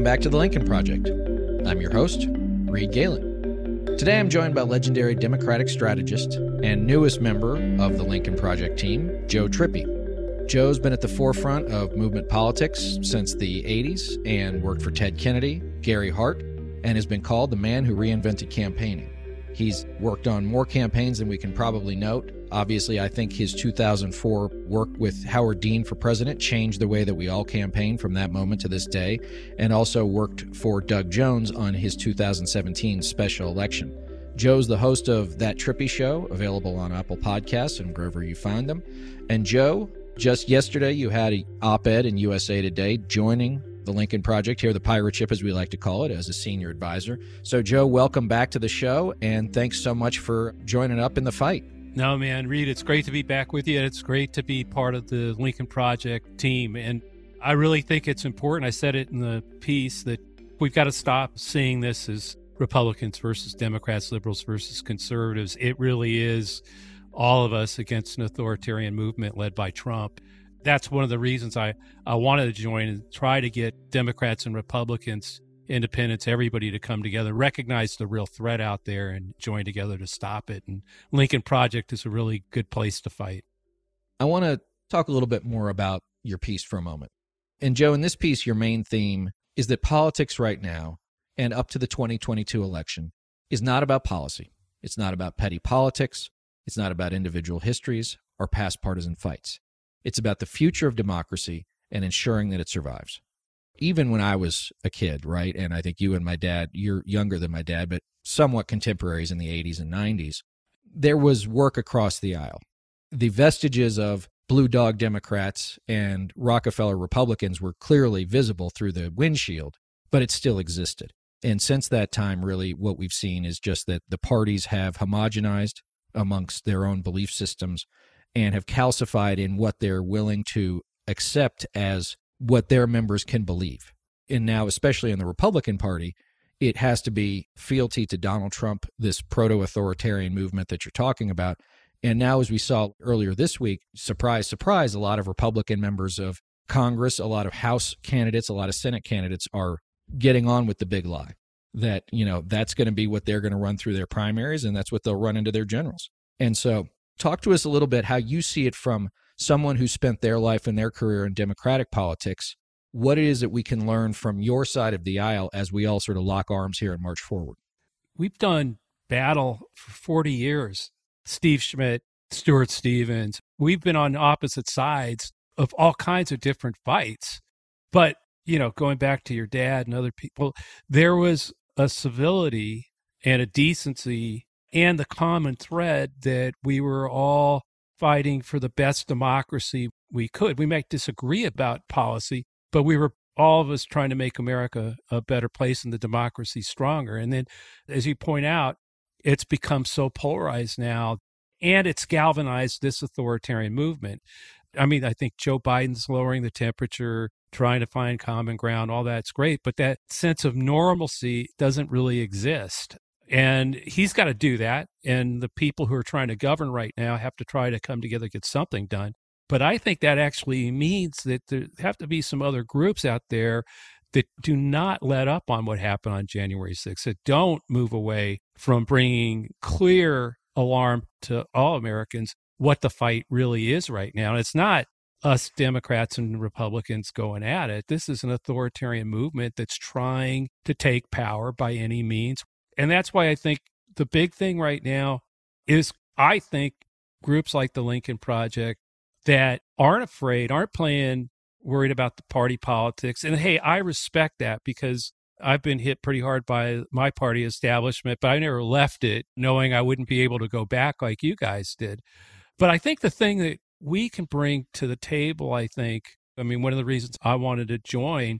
back to the Lincoln Project. I'm your host, Reed Galen. Today I'm joined by legendary Democratic strategist and newest member of the Lincoln Project team, Joe Trippi. Joe's been at the forefront of movement politics since the 80s and worked for Ted Kennedy, Gary Hart, and has been called the man who reinvented campaigning. He's worked on more campaigns than we can probably note. Obviously, I think his 2004 work with Howard Dean for president changed the way that we all campaign from that moment to this day, and also worked for Doug Jones on his 2017 special election. Joe's the host of That Trippi Show, available on Apple Podcasts and wherever you find them. And Joe, just yesterday you had an op-ed in USA Today joining the Lincoln Project, here the pirate ship as we like to call it, as a senior advisor. So Joe, welcome back to the show, and thanks so much for joining up in the fight. No, man, Reed, it's great to be back with you. It's great to be part of the Lincoln Project team. And I really think it's important. I said it in the piece that we've got to stop seeing this as Republicans versus Democrats, liberals versus conservatives. It really is all of us against an authoritarian movement led by Trump. That's one of the reasons I wanted to join and try to get Democrats and Republicans, independents, everybody to come together, recognize the real threat out there and join together to stop it. And Lincoln Project is a really good place to fight. I want to talk a little bit more about your piece for a moment. And Joe, in this piece, your main theme is that politics right now and up to the 2022 election is not about policy. It's not about petty politics. It's not about individual histories or past partisan fights. It's about the future of democracy and ensuring that it survives. Even when I was a kid, right, and I think you and my dad, you're younger than my dad, but somewhat contemporaries in the 80s and 90s, there was work across the aisle. The vestiges of Blue Dog Democrats and Rockefeller Republicans were clearly visible through the windshield, but it still existed. And since that time, really, what we've seen is just that the parties have homogenized amongst their own belief systems and have calcified in what they're willing to accept as what their members can believe. And now, especially in the Republican Party, it has to be fealty to Donald Trump, this proto-authoritarian movement that you're talking about. And now, as we saw earlier this week, surprise, surprise, a lot of Republican members of Congress, a lot of House candidates, a lot of Senate candidates are getting on with the big lie that, that's going to be what they're going to run through their primaries, and that's what they'll run into their generals. And so talk to us a little bit how you see it from someone who spent their life and their career in Democratic politics, what it is that we can learn from your side of the aisle as we all sort of lock arms here and march forward. We've done battle for 40 years. Steve Schmidt, Stuart Stevens, we've been on opposite sides of all kinds of different fights. But, going back to your dad and other people, there was a civility and a decency and the common thread that we were all fighting for the best democracy we could. We might disagree about policy, but we were all of us trying to make America a better place and the democracy stronger. And then, as you point out, it's become so polarized now, and it's galvanized this authoritarian movement. I mean, I think Joe Biden's lowering the temperature, trying to find common ground, all that's great, but that sense of normalcy doesn't really exist. And he's got to do that. And the people who are trying to govern right now have to try to come together, get something done. But I think that actually means that there have to be some other groups out there that do not let up on what happened on January 6th, that don't move away from bringing clear alarm to all Americans what the fight really is right now. And it's not us Democrats and Republicans going at it. This is an authoritarian movement that's trying to take power by any means. And that's why I think the big thing right now is, I think, groups like the Lincoln Project that aren't afraid, aren't worried about the party politics. And hey, I respect that because I've been hit pretty hard by my party establishment, but I never left it knowing I wouldn't be able to go back like you guys did. But I think the thing that we can bring to the table, one of the reasons I wanted to join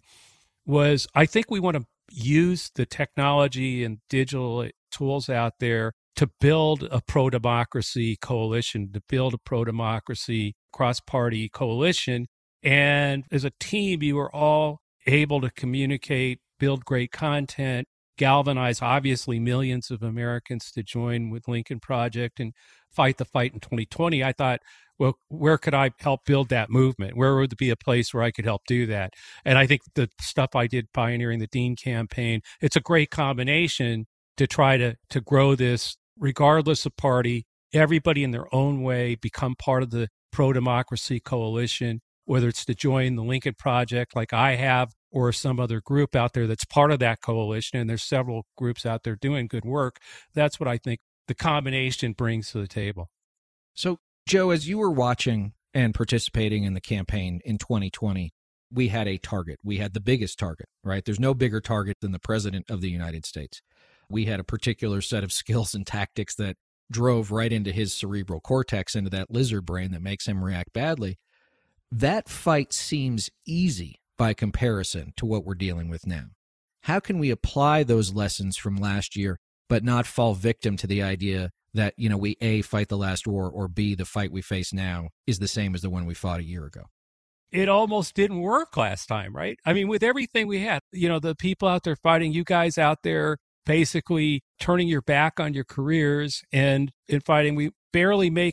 was I think we want to use the technology and digital tools out there to build a pro-democracy coalition, to build a pro-democracy cross-party coalition. And as a team, you are all able to communicate, build great content, galvanize, obviously, millions of Americans to join with Lincoln Project and fight the fight in 2020. I thought, well, where could I help build that movement? Where would be a place where I could help do that? And I think the stuff I did pioneering the Dean campaign, it's a great combination to try to grow this regardless of party, everybody in their own way become part of the pro-democracy coalition, whether it's to join the Lincoln Project like I have or some other group out there that's part of that coalition. And there's several groups out there doing good work. That's what I think the combination brings to the table. So, Joe, as you were watching and participating in the campaign in 2020, we had a target. We had the biggest target, right? There's no bigger target than the president of the United States. We had a particular set of skills and tactics that drove right into his cerebral cortex, into that lizard brain that makes him react badly. That fight seems easy by comparison to what we're dealing with now. How can we apply those lessons from last year, but not fall victim to the idea that, we A, fight the last war, or B, the fight we face now is the same as the one we fought a year ago? It almost didn't work last time, right? I mean, with everything we had, the people out there fighting, you guys out there basically turning your back on your careers and in fighting, we barely make,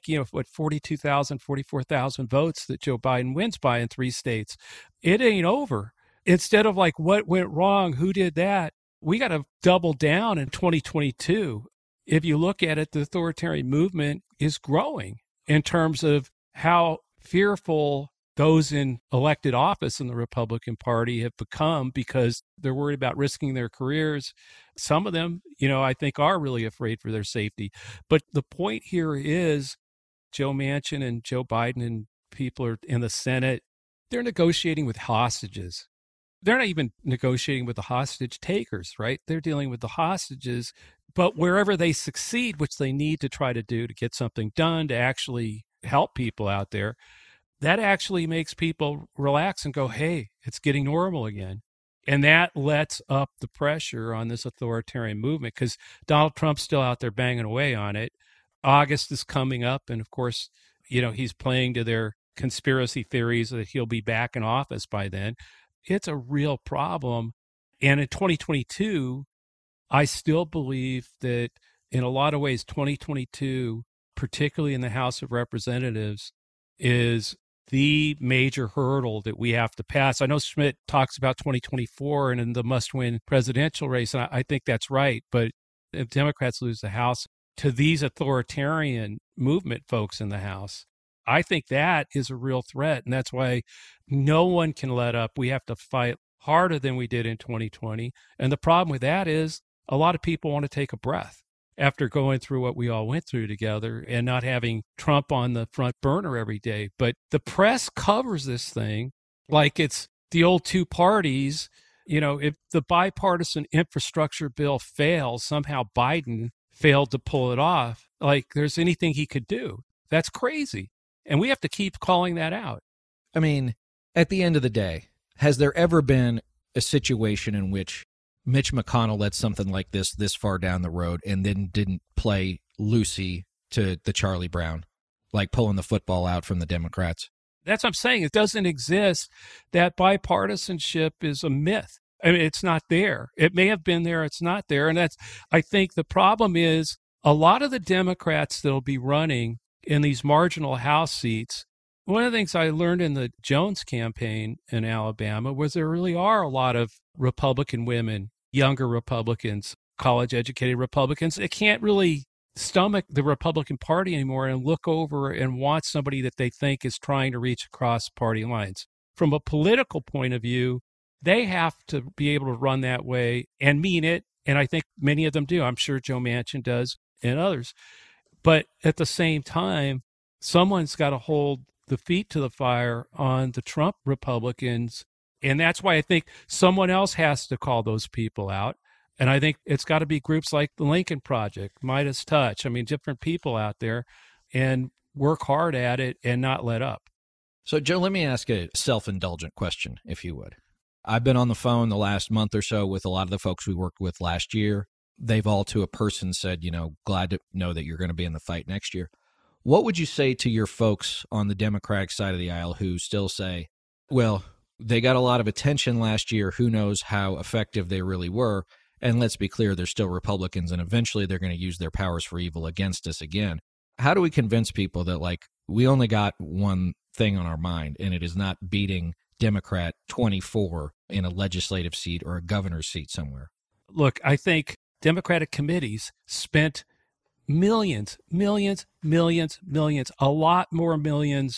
42,000, 44,000 votes that Joe Biden wins by in 3 states. It ain't over. Instead of like, what went wrong? Who did that? We got to double down in 2022. If you look at it, the authoritarian movement is growing in terms of how fearful those in elected office in the Republican Party have become because they're worried about risking their careers. Some of them, I think are really afraid for their safety. But the point here is Joe Manchin and Joe Biden and people are in the Senate, they're negotiating with hostages. They're not even negotiating with the hostage takers, right? They're dealing with the hostages. But wherever they succeed, which they need to try to do to get something done, to actually help people out there, that actually makes people relax and go, hey, it's getting normal again. And that lets up the pressure on this authoritarian movement because Donald Trump's still out there banging away on it. August is coming up. And of course, he's playing to their conspiracy theories that he'll be back in office by then. It's a real problem. And in 2022, I still believe that in a lot of ways, 2022, particularly in the House of Representatives, is the major hurdle that we have to pass. I know Schmidt talks about 2024 and in the must-win presidential race, and I think that's right. But if Democrats lose the House to these authoritarian movement folks in the House, I think that is a real threat. And that's why no one can let up. We have to fight harder than we did in 2020. And the problem with that is a lot of people want to take a breath after going through what we all went through together and not having Trump on the front burner every day. But the press covers this thing like it's the old 2 parties. If the bipartisan infrastructure bill fails, somehow Biden failed to pull it off, like there's anything he could do. That's crazy. And we have to keep calling that out. I mean, at the end of the day, has there ever been a situation in which Mitch McConnell let something like this far down the road and then didn't play loosey to the Charlie Brown, like pulling the football out from the Democrats? That's what I'm saying. It doesn't exist. That bipartisanship is a myth. I mean, it's not there. It may have been there. It's not there. And I think the problem is a lot of the Democrats that'll be running in these marginal House seats. One of the things I learned in the Jones campaign in Alabama was there really are a lot of Republican women, younger Republicans, college-educated Republicans that can't really stomach the Republican Party anymore and look over and want somebody that they think is trying to reach across party lines. From a political point of view, they have to be able to run that way and mean it, and I think many of them do. I'm sure Joe Manchin does and others. But at the same time, someone's got to hold the feet to the fire on the Trump Republicans. And that's why I think someone else has to call those people out. And I think it's got to be groups like the Lincoln Project, Midas Touch. I mean, different people out there and work hard at it and not let up. So, Joe, let me ask a self-indulgent question, if you would. I've been on the phone the last month or so with a lot of the folks we worked with last year. They've all to a person said, glad to know that you're going to be in the fight next year. What would you say to your folks on the Democratic side of the aisle who still say, well, they got a lot of attention last year. Who knows how effective they really were? And let's be clear, they're still Republicans, and eventually they're going to use their powers for evil against us again. How do we convince people that, like, we only got one thing on our mind, and it is not beating Democrat 24 in a legislative seat or a governor's seat somewhere? Look, I think Democratic committees spent millions, a lot more millions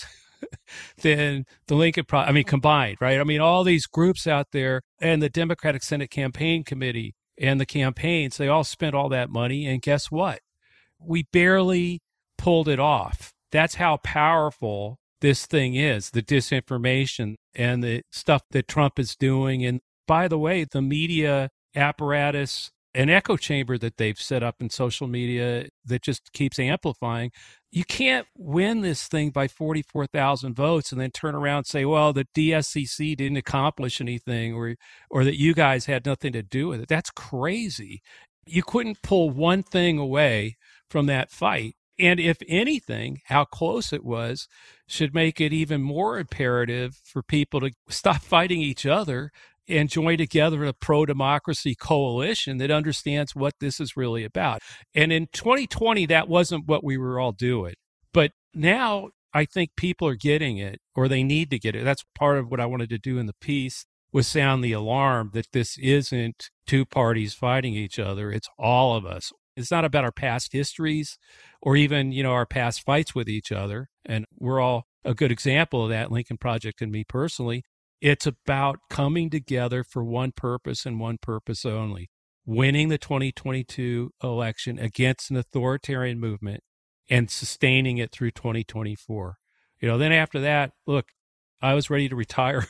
than the Lincoln Project. I mean, combined, right? I mean, all these groups out there and the Democratic Senate Campaign Committee and the campaigns, they all spent all that money. And guess what? We barely pulled it off. That's how powerful this thing is, the disinformation and the stuff that Trump is doing. And by the way, the media apparatus, an echo chamber that they've set up in social media that just keeps amplifying. You can't win this thing by 44,000 votes and then turn around and say, well, the DSCC didn't accomplish anything or that you guys had nothing to do with it. That's crazy. You couldn't pull one thing away from that fight. And if anything, how close it was should make it even more imperative for people to stop fighting each other and join together a pro-democracy coalition that understands what this is really about. And in 2020, that wasn't what we were all doing. But now I think people are getting it, or they need to get it. That's part of what I wanted to do in the piece, was sound the alarm that this isn't two parties fighting each other. It's all of us. It's not about our past histories or even, our past fights with each other. And we're all a good example of that, Lincoln Project and me personally. It's about coming together for one purpose and one purpose only: winning the 2022 election against an authoritarian movement and sustaining it through 2024. Then after that, look, I was ready to retire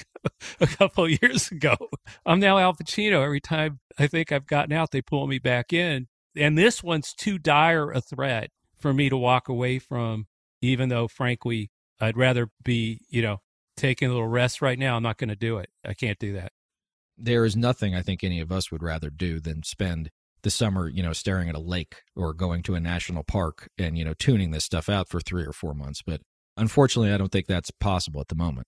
a couple of years ago. I'm now Al Pacino. Every time I think I've gotten out, they pull me back in. And this one's too dire a threat for me to walk away from, even though, frankly, I'd rather be, taking a little rest right now. I'm not going to do it. I can't do that. There is nothing I think any of us would rather do than spend the summer, staring at a lake or going to a national park and, tuning this stuff out for 3 or 4 months. But unfortunately, I don't think that's possible at the moment.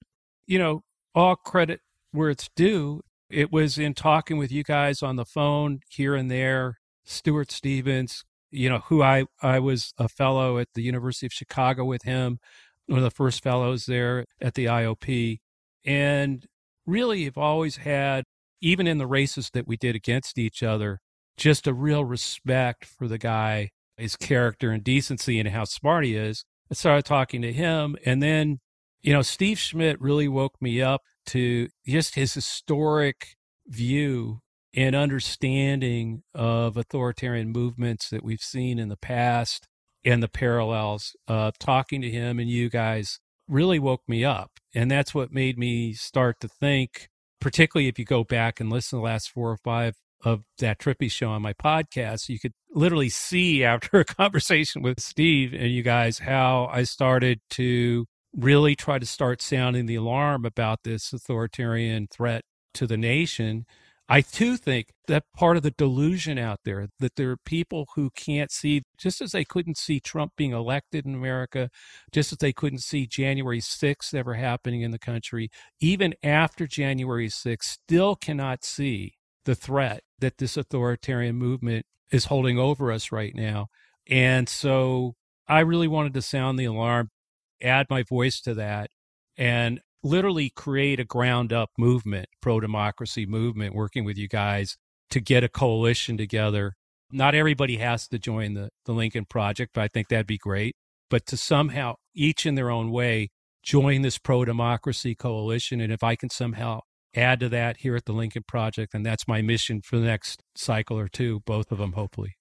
All credit where it's due. It was in talking with you guys on the phone here and there, Stuart Stevens, who I was a fellow at the University of Chicago with him, one of the first fellows there at the IOP. And really have always had, even in the races that we did against each other, just a real respect for the guy, his character and decency and how smart he is. I started talking to him. And then, Steve Schmidt really woke me up to just his historic view and understanding of authoritarian movements that we've seen in the past and the parallels. Talking to him and you guys really woke me up. And that's what made me start to think, particularly if you go back and listen to the last 4 or 5 of that Trippy show on my podcast, you could literally see after a conversation with Steve and you guys how I started to really try to start sounding the alarm about this authoritarian threat to the nation. I too think that part of the delusion out there, that there are people who can't see, just as they couldn't see Trump being elected in America, just as they couldn't see January 6th ever happening in the country, even after January 6th, still cannot see the threat that this authoritarian movement is holding over us right now. And so I really wanted to sound the alarm, add my voice to that, and literally create a ground-up movement, pro-democracy movement, working with you guys to get a coalition together. Not everybody has to join the Lincoln Project, but I think that'd be great. But to somehow, each in their own way, join this pro-democracy coalition. And if I can somehow add to that here at the Lincoln Project, and that's my mission for the next cycle or two, both of them, hopefully.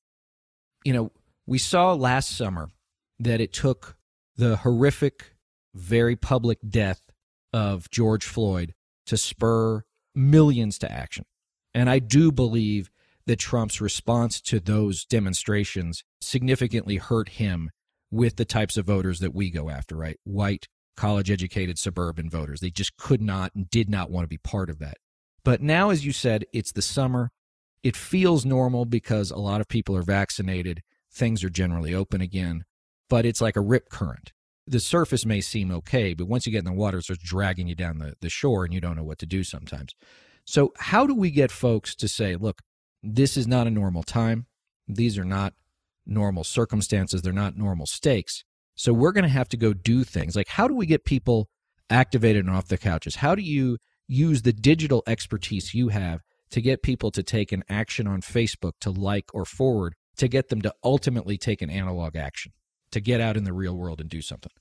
We saw last summer that it took the horrific, very public death of George Floyd to spur millions to action. And I do believe that Trump's response to those demonstrations significantly hurt him with the types of voters that we go after, right? White, college-educated, suburban voters. They just could not and did not want to be part of that. But now, as you said, it's the summer. It feels normal because a lot of people are vaccinated. Things are generally open again. But it's like a rip current. The surface may seem okay, but once you get in the water, it starts dragging you down the shore and you don't know what to do sometimes. So how do we get folks to say, look, This is not a normal time. These are not normal circumstances. They're not normal stakes. So we're going to have to go do things. Like, how do we get people activated and off their couches? How do you use the digital expertise you have to get people to take an action on Facebook, to like or forward, to get them to ultimately take an analog action, to get out in the real world and do something?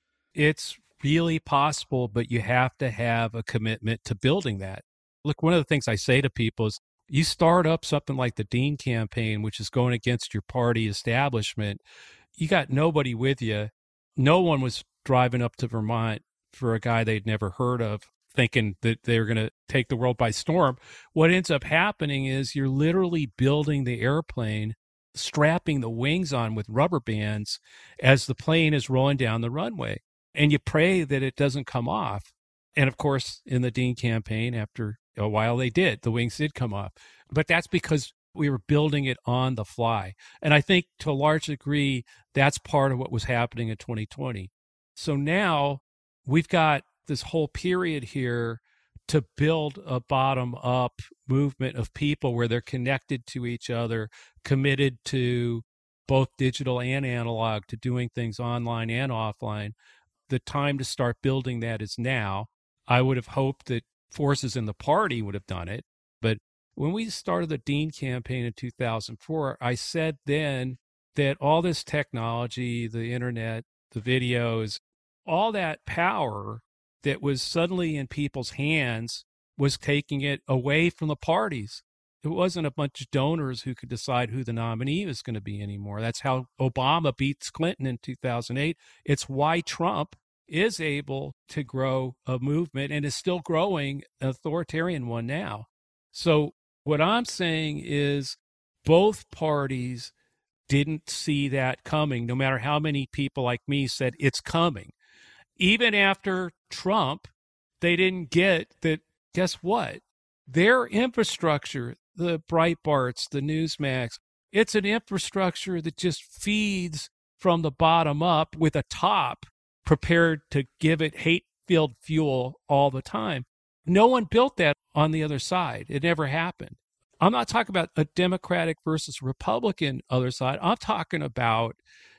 It's really possible, but you have to have a commitment to building that. Look, one of the things I say to people is you start up something like the Dean campaign, which is going against your party establishment. You got nobody with you. No one was driving up to Vermont for a guy they'd never heard of, thinking that they were going to take the world by storm. What ends up happening is you're literally building the airplane, strapping the wings on with rubber bands as the plane is rolling down the runway. And you pray that it doesn't come off. And of course, in the Dean campaign, after a while, they did. The wings did come off. But that's because we were building it on the fly. And I think to a large degree, that's part of what was happening in 2020. So now we've got this whole period here to build a bottom-up movement of people where they're connected to each other, committed to both digital and analog, to doing things online and offline. The time to start building that is now. I would have hoped that forces in the party would have done it. But when we started the Dean campaign in 2004, I said then that all this technology, the internet, the videos, all that power that was suddenly in people's hands was taking it away from the parties. It wasn't a bunch of donors who could decide who the nominee was going to be anymore. That's how Obama beats Clinton in 2008. It's why Trump is able to grow a movement and is still growing an authoritarian one now. So what I'm saying is both parties didn't see that coming, no matter how many people like me said it's coming. Even after Trump, they didn't get that, guess what? Their infrastructure, the Breitbarts, the Newsmax, it's an infrastructure that just feeds from the bottom up with a top prepared to give it hate-filled fuel all the time. No one built that on the other side. It never happened. I'm not talking about a Democratic versus Republican other side. I'm talking about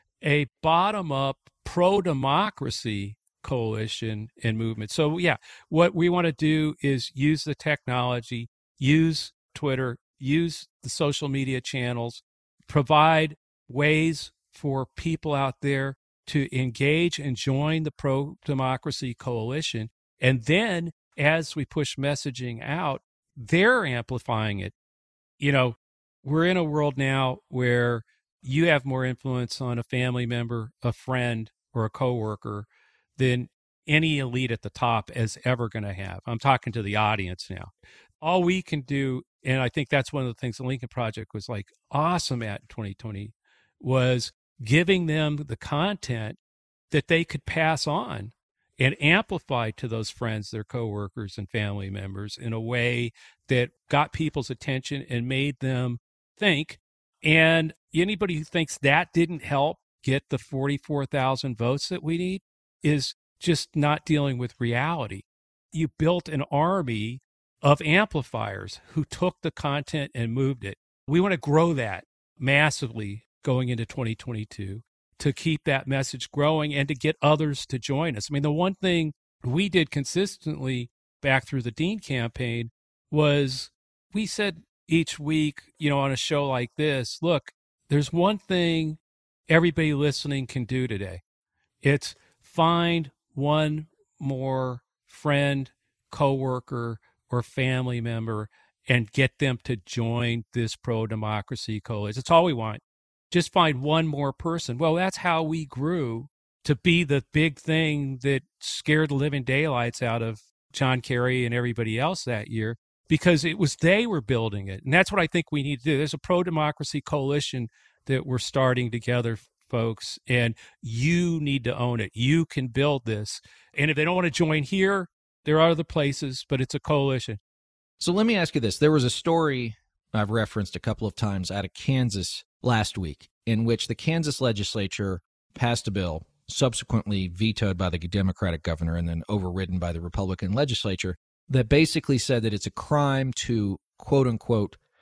a bottom-up pro-democracy coalition and movement. So, yeah, what we want to do is use the technology, use Twitter, use the social media channels, provide ways for people out there to engage and join the pro-democracy coalition. And then as we push messaging out, they're amplifying it. You know, we're in a world now where you have more influence on a family member, a friend, or a coworker than any elite at the top is ever going to have. I'm talking to the audience now. All we can do, and I think that's one of the things the Lincoln Project was like awesome at in 2020, was giving them the content that they could pass on and amplify to those friends, their coworkers and family members in a way that got people's attention and made them think. And anybody who thinks that didn't help get the 44,000 votes that we need is just not dealing with reality. You built an army of amplifiers who took the content and moved it. We want to grow that massively going into 2022 to keep that message growing and to get others to join us. I mean, the one thing we did consistently back through the Dean campaign was we said each week, you know, on a show like this, look, there's one thing everybody listening can do today. It's find one more friend, coworker, or family member and get them to join this pro-democracy coalition. That's all we want. Just find one more person. Well, that's how we grew to be the big thing that scared the living daylights out of John Kerry and everybody else that year, because it was they were building it. And that's what I think we need to do. There's a pro-democracy coalition that we're starting together, folks, and you need to own it. You can build this. And if they don't want to join here, there are other places, but it's a coalition. So let me ask you this. There was a story I've referenced a couple of times out of Kansas last week in which the Kansas legislature passed a bill, subsequently vetoed by the Democratic governor and then overridden by the Republican legislature, that basically said that it's a crime to, quote unquote,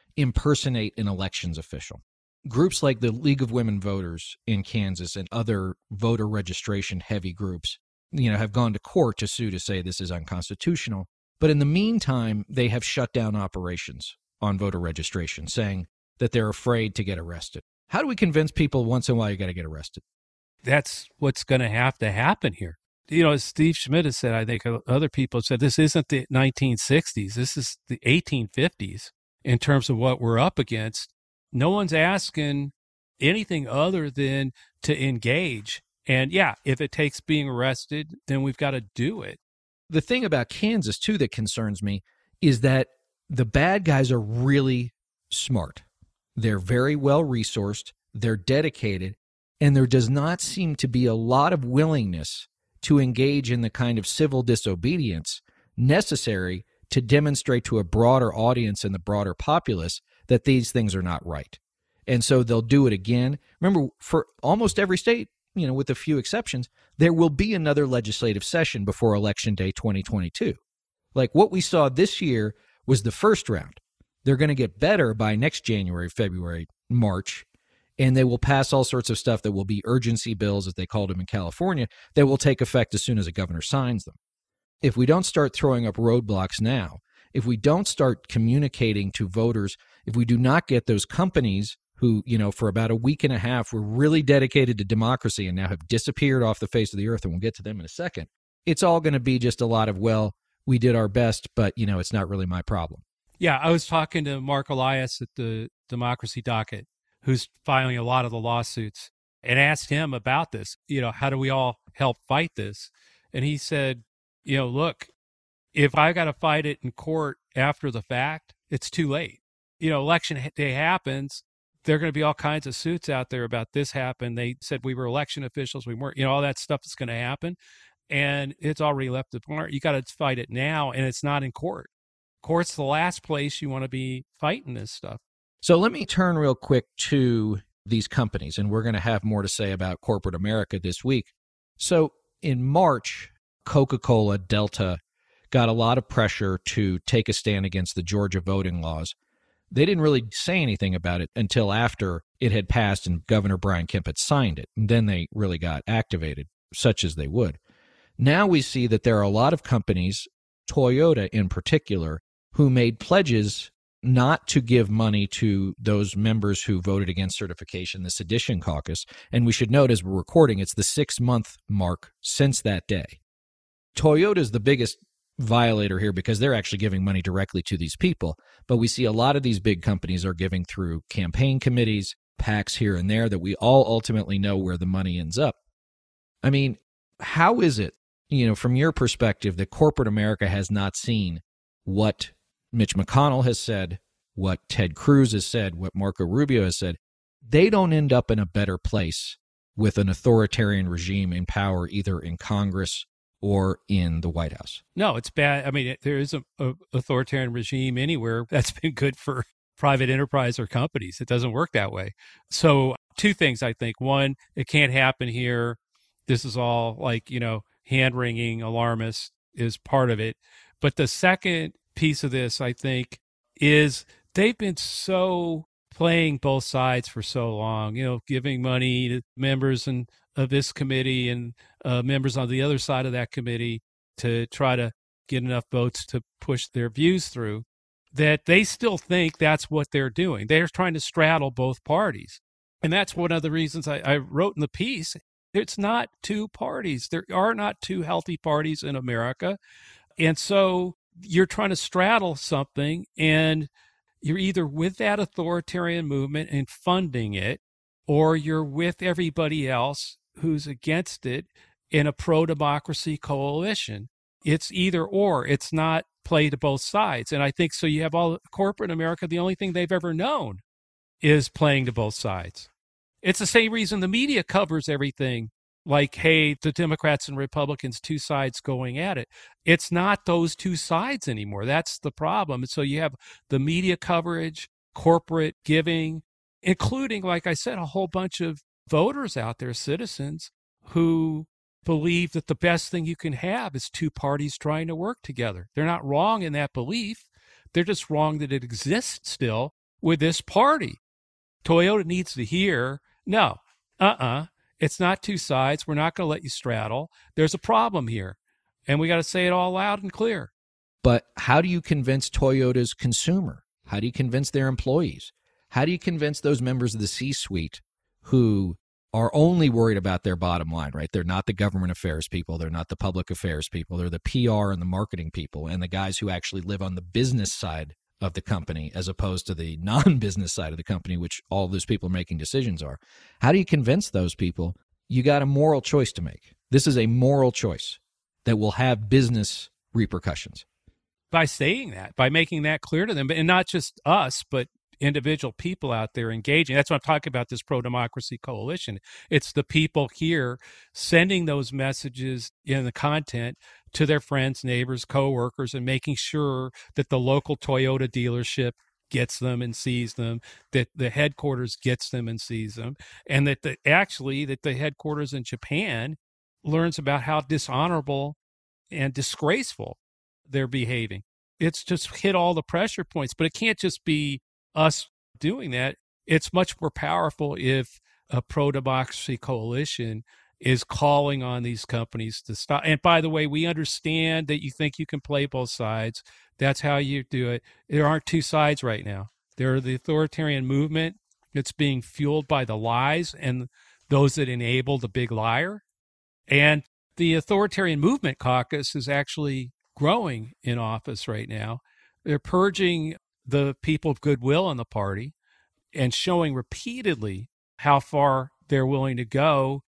impersonate an elections official. Groups like the League of Women Voters in Kansas and other voter registration heavy groups, have gone to court to sue to say this is unconstitutional. But in the meantime, they have shut down operations on voter registration, saying that they're afraid to get arrested. How do we convince people once in a while you got to get arrested? That's what's going to happen here. As Steve Schmidt has said, I think other people have said, this isn't the 1960s. This is the 1850s in terms of what we're up against. No one's asking anything other than to engage. And yeah, if it takes being arrested, then we've got to do it. The thing about Kansas, too, that concerns me is that the bad guys are really smart. They're very well resourced. They're dedicated. And there does not seem to be a lot of willingness to engage in the kind of civil disobedience necessary to demonstrate to a broader audience and the broader populace that these things are not right. And so they'll do it again. Remember, for almost every state, with a few exceptions, there will be another legislative session before Election Day 2022. Like what we saw this year was the first round. They're going to get better by next January, February, March, and they will pass all sorts of stuff that will be urgency bills, as they called them in California, that will take effect as soon as a governor signs them. If we don't start throwing up roadblocks now, if we don't start communicating to voters, if we do not get those companies who, for about a week and a half were really dedicated to democracy and now have disappeared off the face of the earth, and we'll get to them in a second, it's all going to be just a lot of, well, we did our best, but, it's not really my problem. Yeah, I was talking to Mark Elias at the Democracy Docket, who's filing a lot of the lawsuits, and asked him about this. How do we all help fight this? And he said, look, if I got to fight it in court after the fact, it's too late. Election day happens. There are going to be all kinds of suits out there about this happened. They said we were election officials. We weren't, all that stuff is going to happen. And it's already left the part. You got to fight it now, and it's not in court. Court's the last place you want to be fighting this stuff. So let me turn real quick to these companies, and we're going to have more to say about corporate America this week. So in March, Coca-Cola, Delta got a lot of pressure to take a stand against the Georgia voting laws. They didn't really say anything about it until after it had passed and Governor Brian Kemp had signed it. And then they really got activated, such as they would. Now we see that there are a lot of companies, Toyota in particular, who made pledges not to give money to those members who voted against certification, the Sedition Caucus. And we should note, as we're recording, it's the 6-month mark since that day. Toyota is the biggest violator here because they're actually giving money directly to these people. But we see a lot of these big companies are giving through campaign committees, PACs here and there, that we all ultimately know where the money ends up. I mean, how is it, from your perspective, that corporate America has not seen what Mitch McConnell has said, what Ted Cruz has said, what Marco Rubio has said? They don't end up in a better place with an authoritarian regime in power, either in Congress or in the White House. No, it's bad. I mean, there is a authoritarian regime anywhere that's been good for private enterprise or companies. It doesn't work that way. So 2 things, I think. One, it can't happen here. This is all like, hand-wringing, alarmist is part of it. But the second piece of this, I think, is they've been so playing both sides for so long, giving money to members of this committee and members on the other side of that committee to try to get enough votes to push their views through, that they still think that's what they're doing. They're trying to straddle both parties. And that's one of the reasons I wrote in the piece, it's not 2 parties. There are not 2 healthy parties in America. And so you're trying to straddle something, and you're either with that authoritarian movement and funding it, or you're with everybody else who's against it in a pro-democracy coalition. It's either or. It's not play to both sides. And I think so you have all corporate America, the only thing they've ever known is playing to both sides. It's the same reason the media covers everything like, hey, the Democrats and Republicans, 2 sides going at it. It's not those 2 sides anymore. That's the problem. And so you have the media coverage, corporate giving, including, like I said, a whole bunch of voters out there, citizens, who believe that the best thing you can have is 2 parties trying to work together. They're not wrong in that belief. They're just wrong that it exists still. with this party. Toyota needs to hear, no, it's not two sides. We're not going to let you straddle. There's a problem here. And we got to say it all loud and clear. But how do you convince Toyota's consumer? How do you convince their employees? How do you convince those members of the C-suite who are only worried about their bottom line, right? They're not the government affairs people. They're not the public affairs people. They're the PR and the marketing people and the guys who actually live on the business side of the company as opposed to the non-business side of the company, which all those people making decisions are. How do you convince those people? You got a moral choice to make. This is a moral choice that will have business repercussions. By saying that, by making that clear to them, and not just us, but individual people out there engaging. That's what I'm talking about, this pro-democracy coalition. It's the people here sending those messages in the content to their friends, neighbors, coworkers, and making sure that the local Toyota dealership gets them and sees them, that the headquarters gets them and sees them, and that the headquarters in Japan learns about how dishonorable and disgraceful they're behaving. It's just hit all the pressure points, but it can't just be us doing that. It's much more powerful if a pro-democracy coalition is calling on these companies to stop. And by the way, we understand that you think you can play both sides. That's how you do it. There aren't two sides right now. There are the authoritarian movement that's being fueled by the lies and those that enable the big liar. And the authoritarian movement caucus is actually growing in office right now. They're purging the people of goodwill in the party and showing repeatedly how far they're willing to go.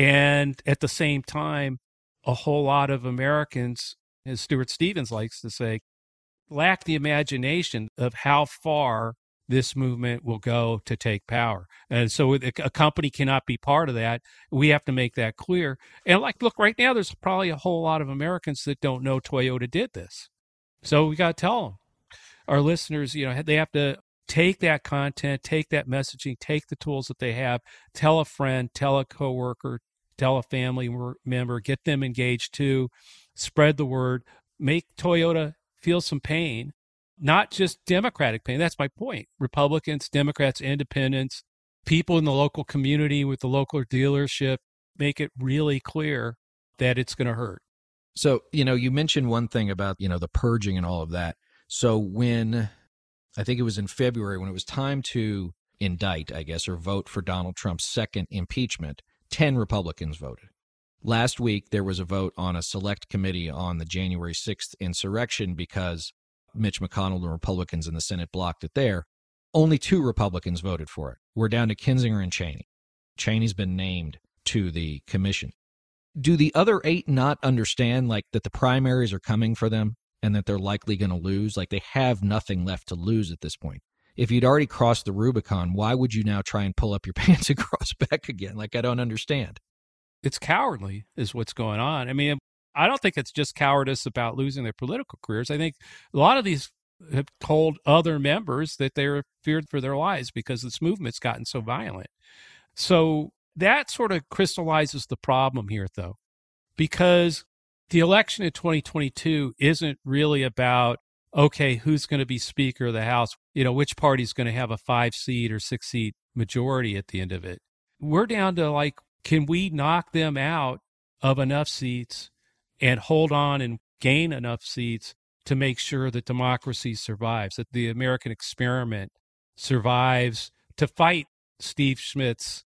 And at the same time, a whole lot of Americans, as Stuart Stevens likes to say, lack the imagination of how far this movement will go to take power. And so a company cannot be part of that. We have to make that clear. And look, right now, there's probably a whole lot of Americans that don't know Toyota did this. So we got to tell them. Our listeners, they have to take that content, take that messaging, take the tools that they have, tell a friend, tell a coworker, tell a family member, get them engaged too, spread the word, make Toyota feel some pain, not just Democratic pain. That's my point. Republicans, Democrats, independents, people in the local community with the local dealership, make it really clear that it's going to hurt. So, you mentioned one thing about, the purging and all of that. So when, I think it was in February, when it was time to indict, I guess, or vote for Donald Trump's second impeachment, 10 Republicans voted. Last week, there was a vote on a select committee on the January 6th insurrection because Mitch McConnell and Republicans in the Senate blocked it there. Only 2 Republicans voted for it. We're down to Kinzinger and Cheney. Cheney's been named to the commission. Do the other 8 not understand, that the primaries are coming for them and that they're likely going to lose? They have nothing left to lose at this point. If you'd already crossed the Rubicon, why would you now try and pull up your pants and cross back again? I don't understand. It's cowardly is what's going on. I mean, I don't think it's just cowardice about losing their political careers. I think a lot of these have told other members that they're feared for their lives because this movement's gotten so violent. So that sort of crystallizes the problem here, though, because the election in 2022 isn't really about, okay, who's going to be Speaker of the House, which party's going to have a 5-seat or 6-seat majority at the end of it. We're down to can we knock them out of enough seats and hold on and gain enough seats to make sure that democracy survives, that the American experiment survives, to fight Steve Schmidt's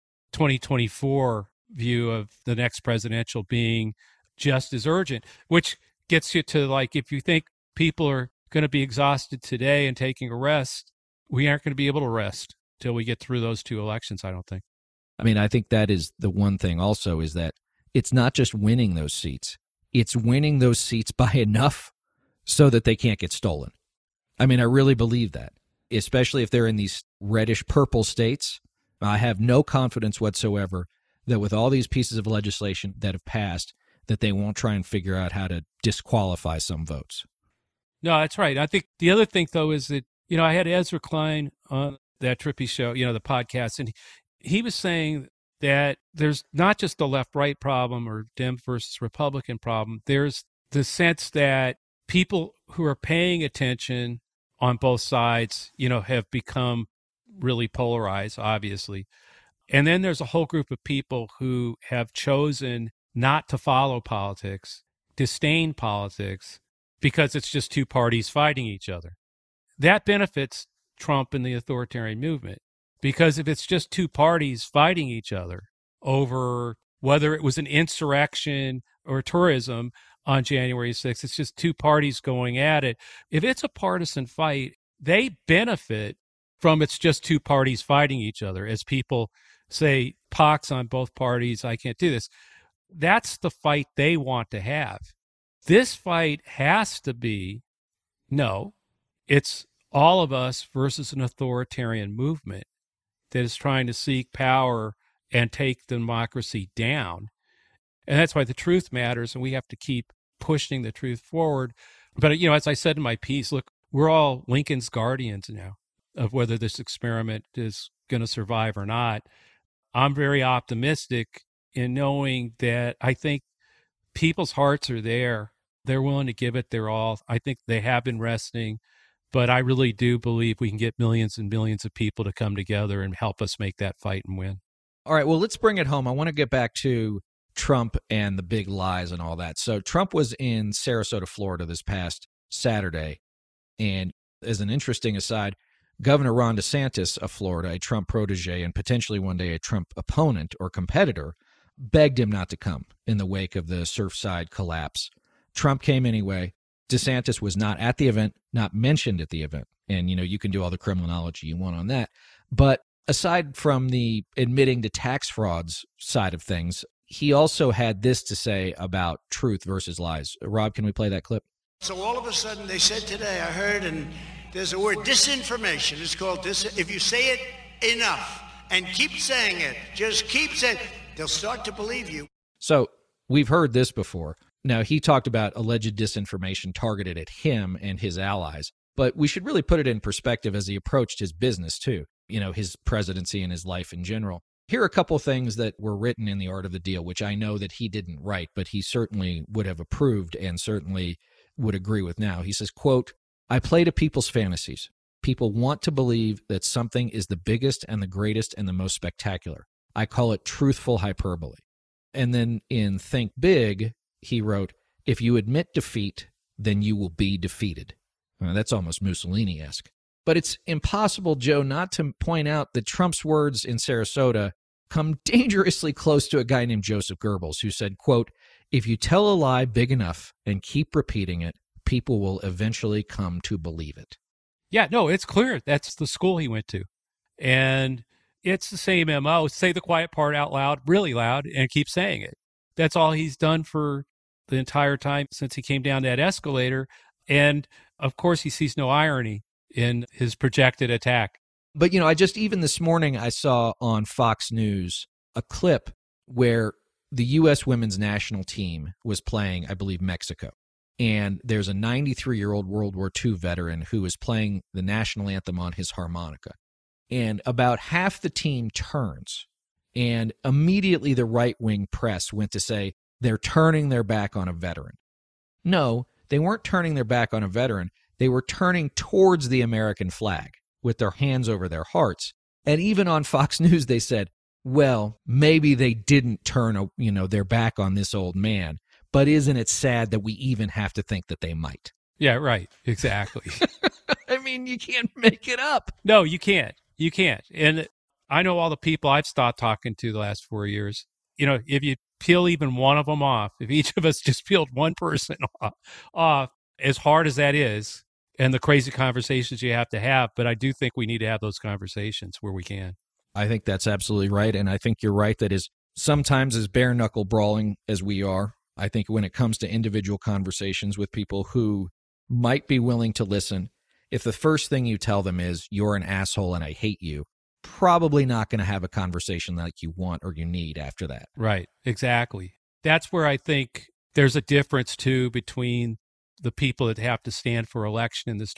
2024 view of the next presidential being just as urgent, which gets you to if you think people are going to be exhausted today and taking a rest, we aren't going to be able to rest till we get through those 2 elections, I don't think. I mean, I think that is the one thing also, is that it's not just winning those seats. It's winning those seats by enough so that they can't get stolen. I mean, I really believe that, especially if they're in these reddish purple states. I have no confidence whatsoever that with all these pieces of legislation that have passed, that they won't try and figure out how to disqualify some votes. No, that's right. I think the other thing, though, is that, I had Ezra Klein on that Trippy show, the podcast, and he was saying that there's not just the left-right problem or Dem versus Republican problem. There's the sense that people who are paying attention on both sides, have become really polarized, obviously. And then there's a whole group of people who have chosen not to follow politics, disdain politics, because it's just two parties fighting each other. That benefits Trump and the authoritarian movement, because if it's just two parties fighting each other over whether it was an insurrection or tourism on January 6th, it's just two parties going at it. If it's a partisan fight, they benefit from it's just two parties fighting each other. As people say, pox on both parties, I can't do this. That's the fight they want to have. This fight has to be, no, it's all of us versus an authoritarian movement that is trying to seek power and take democracy down. And that's why the truth matters, and we have to keep pushing the truth forward. But, as I said in my piece, look, we're all Lincoln's guardians now of whether this experiment is going to survive or not. I'm very optimistic in knowing that I think people's hearts are there. They're willing to give it their all. I think they have been resting, but I really do believe we can get millions and millions of people to come together and help us make that fight and win. All right, well, let's bring it home. I want to get back to Trump and the big lies and all that. So Trump was in Sarasota, Florida this past Saturday. And as an interesting aside, Governor Ron DeSantis of Florida, a Trump protege and potentially one day a Trump opponent or competitor, begged him not to come in the wake of the Surfside collapse. Trump came anyway. DeSantis was not at the event, not mentioned at the event. And, you can do all the criminology you want on that. But aside from the admitting to tax frauds side of things, he also had this to say about truth versus lies. Rob, can we play that clip? So all of a sudden they said today, I heard, and there's a word, disinformation. It's called if you say it enough and keep saying it, just keep saying it, they'll start to believe you. So we've heard this before. Now, he talked about alleged disinformation targeted at him and his allies, but we should really put it in perspective as he approached his business too, his presidency and his life in general. Here are a couple things that were written in The Art of the Deal, which I know that he didn't write, but he certainly would have approved and certainly would agree with now. He says, quote, "I play to people's fantasies. People want to believe that something is the biggest and the greatest and the most spectacular. I call it truthful hyperbole." And then in Think Big, he wrote, "If you admit defeat, then you will be defeated." That's almost Mussolini-esque. But it's impossible, Joe, not to point out that Trump's words in Sarasota come dangerously close to a guy named Joseph Goebbels, who said, quote, "If you tell a lie big enough and keep repeating it, people will eventually come to believe it." Yeah, no, it's clear. That's the school he went to. And it's the same MO. Say the quiet part out loud, really loud, and keep saying it. That's all he's done for the entire time since he came down that escalator. And, of course, he sees no irony in his projected attack. But, even this morning I saw on Fox News a clip where the U.S. women's national team was playing, I believe, Mexico. And there's a 93-year-old World War II veteran who is playing the national anthem on his harmonica. And about half the team turns, and immediately the right-wing press went to say they're turning their back on a veteran. No, they weren't turning their back on a veteran. They were turning towards the American flag with their hands over their hearts. And even on Fox News, they said, well, maybe they didn't turn, their back on this old man, but isn't it sad that we even have to think that they might? Yeah, right. Exactly. I mean, you can't make it up. No, you can't. You can't. And I know all the people I've stopped talking to the last 4 years. If you peel even one of them off, if each of us just peeled one person off, as hard as that is, and the crazy conversations you have to have, but I do think we need to have those conversations where we can. I think that's absolutely right. And I think you're right that sometimes as bare knuckle brawling as we are, I think when it comes to individual conversations with people who might be willing to listen, if the first thing you tell them is you're an asshole and I hate you, probably not going to have a conversation like you want or you need after that. Right. Exactly. That's where I think there's a difference too between the people that have to stand for election in this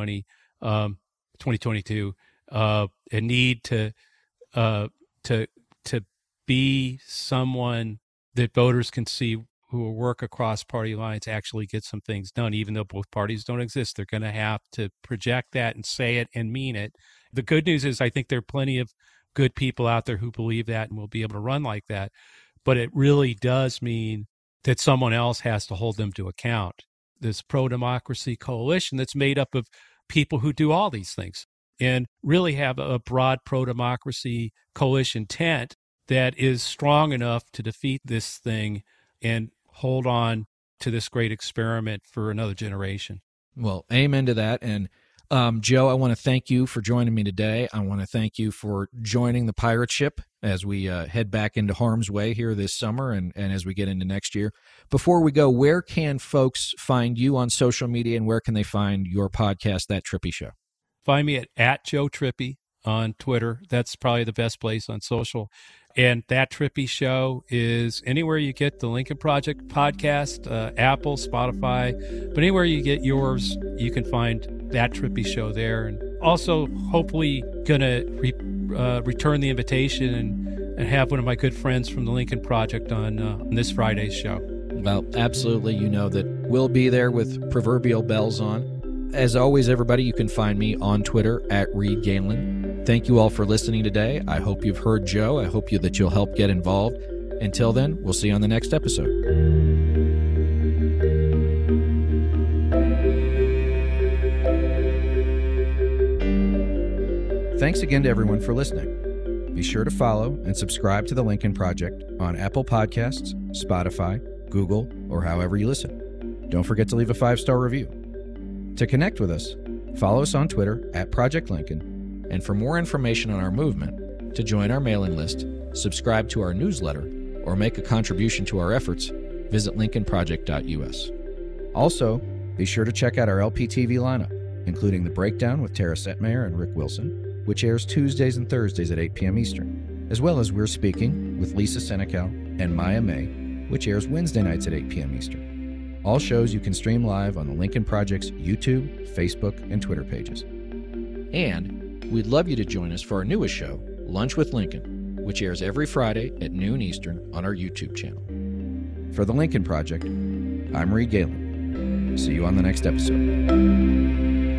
2022, and need to be someone that voters can see who will work across party lines actually get some things done, even though both parties don't exist. They're going to have to project that and say it and mean it. The good news is I think there are plenty of good people out there who believe that and will be able to run like that. But it really does mean that someone else has to hold them to account. This pro-democracy coalition that's made up of people who do all these things and really have a broad pro-democracy coalition tent that is strong enough to defeat this thing and hold on to this great experiment for another generation. Well, amen to that. And Joe, I want to thank you for joining me today. I want to thank you for joining the pirate ship as we head back into harm's way here this summer and as we get into next year. Before we go, where can folks find you on social media, and where can they find your podcast, That Trippy Show? Find me at Joe Trippi on Twitter. That's probably the best place on social. And That Trippy Show is anywhere you get the Lincoln Project podcast, Apple, Spotify, but anywhere you get yours, you can find That Trippy Show there. And also, hopefully, going to return the invitation and have one of my good friends from the Lincoln Project on this Friday's show. Well, absolutely. You know that we'll be there with proverbial bells on. As always, everybody, you can find me on Twitter at Reed Galen. Thank you all for listening today. I hope you've heard Joe. I hope that you'll help get involved. Until then, we'll see you on the next episode. Thanks again to everyone for listening. Be sure to follow and subscribe to The Lincoln Project on Apple Podcasts, Spotify, Google, or however you listen. Don't forget to leave a 5-star review. To connect with us, follow us on Twitter at Project Lincoln, and for more information on our movement, to join our mailing list, subscribe to our newsletter, or make a contribution to our efforts, visit lincolnproject.us. Also, be sure to check out our LPTV lineup, including The Breakdown with Tara Setmayer and Rick Wilson, which airs Tuesdays and Thursdays at 8 p.m. Eastern, as well as We're Speaking with Lisa Senecal and Maya May, which airs Wednesday nights at 8 p.m. Eastern. All shows you can stream live on the Lincoln Project's YouTube, Facebook, and Twitter pages. And we'd love you to join us for our newest show, Lunch with Lincoln, which airs every Friday at noon Eastern on our YouTube channel. For the Lincoln Project, I'm Reed Galen. See you on the next episode.